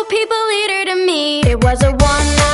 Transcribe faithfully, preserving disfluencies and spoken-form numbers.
people leader to me. It was a one night